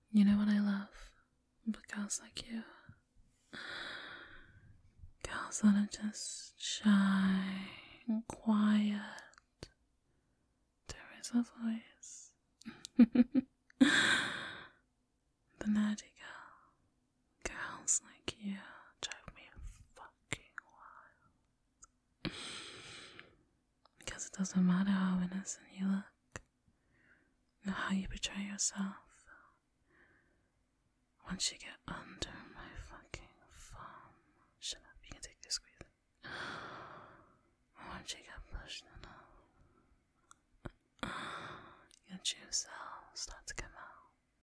You know what I love about girls like you? Girls that are just shy and quiet. There is a voice. The nerdy girl. Girls like you drive me fucking wild. Because it doesn't matter how innocent you look, or how you portray yourself. Once you get under my fucking thumb, shut up, you can take this squeeze. Once you get pushed enough, your juice cell starts to get